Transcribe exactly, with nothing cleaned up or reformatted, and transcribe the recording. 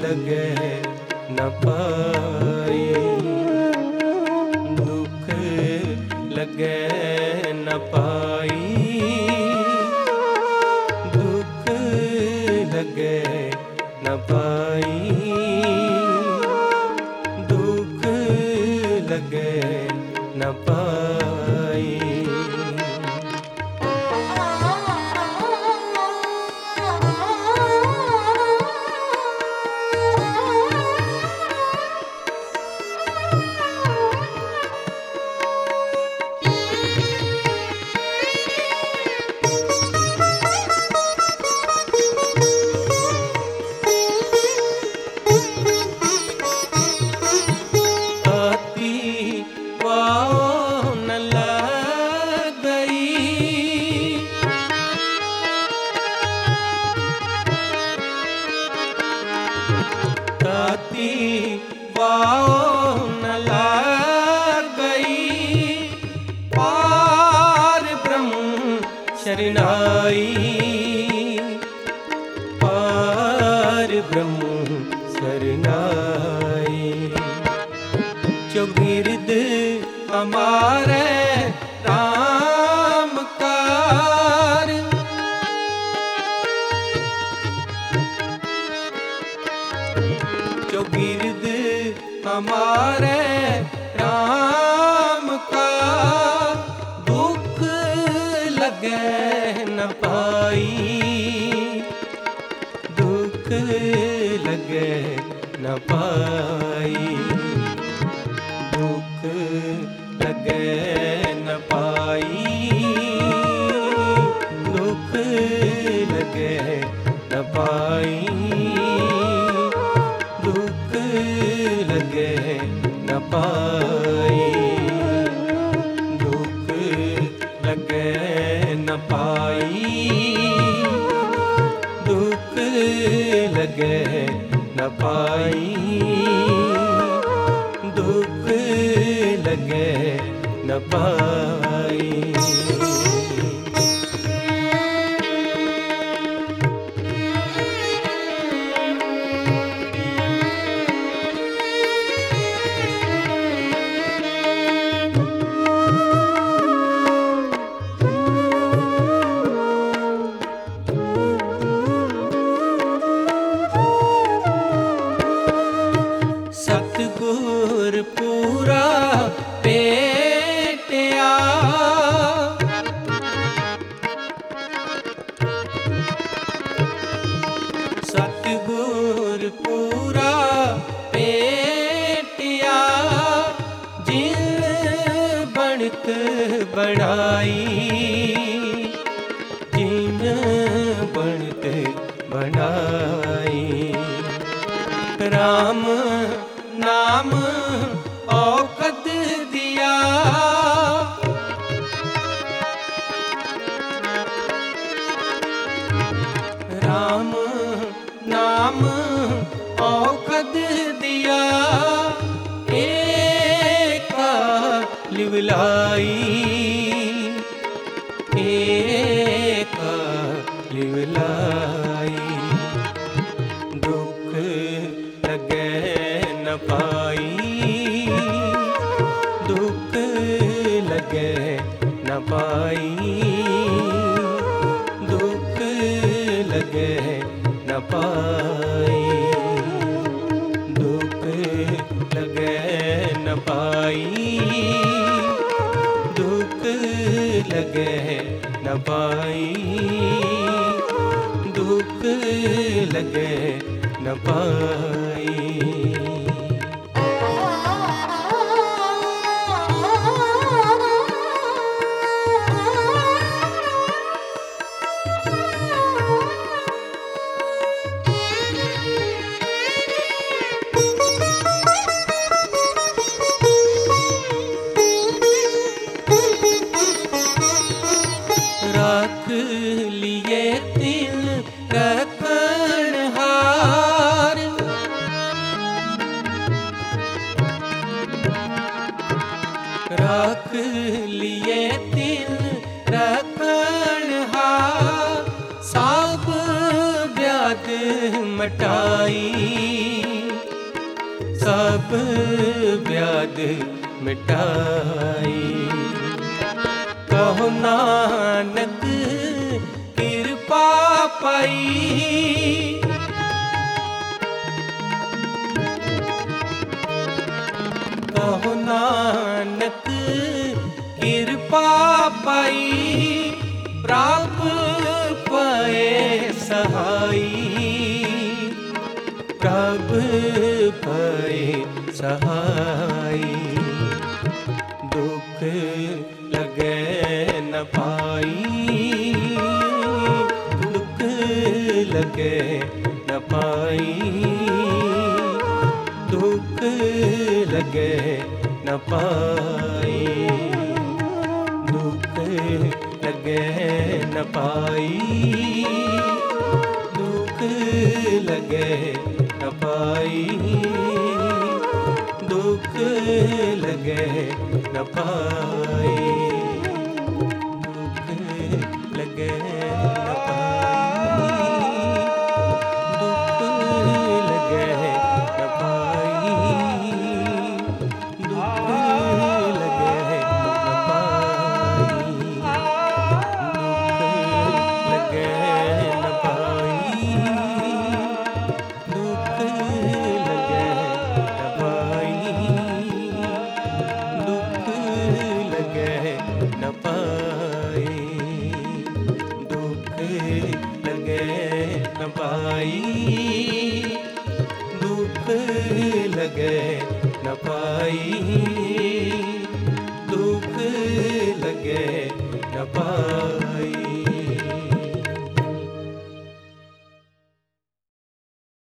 लगे न पाई, दुख लगे न पाई, दुख लगे न पाई, दुख लगे न पाई। वाओ न लाग गई, पार ब्रह्म शरणाई, पार ब्रह्म शरणाई। चौगिर्द हमारे राम कार, चौगिर्द हमारे राम का, दुख लगे न पाई, दुख लगे न पाई, दुख लगे न पाई, दुख लगे न पाई, दुख लगे न पाई, दुख लगे न पाई, दुख लगे न पाई, दुख लगे न पाई। सतगुर पूरा भेटिया, सतगुर पूरा भेटिया, जिन बनत बनाई, जिन बनत बनाई। राम नाम औकत दिया, राम नाम औकत दिया, एका लिवलाई, एका लिवलाई। दुख लगे न पाई, दुख लगे न पाई, दुख लगे न पाई, दुख लगे न पाई, दुख लगे न पाई, दुख लगे न पाई। राख लिए तिल रखनहार, राख लिए तिल रखनहार, सब व्याध मटाई, सब व्याध मिटाई। कहो नानक कृपा पाई। कहो नानक कृपा पाई। प्राप्त पाए सहाई। प्रभु पाए सहाई। दुख लगे न पाई। दुख लगे न पाई। दुख लगे न पाई। दुख लगे न पाई। दुख लगे न पाई। दुख लगे न पाई। दुख लगे न पाई। दुख लगे न पाई। दुख लगे न पाई। दुख लगे न पाई। दुख लगे न पाई। दुख लगे न पाई। दुख लगे न पाई। दुख लगे न पाई।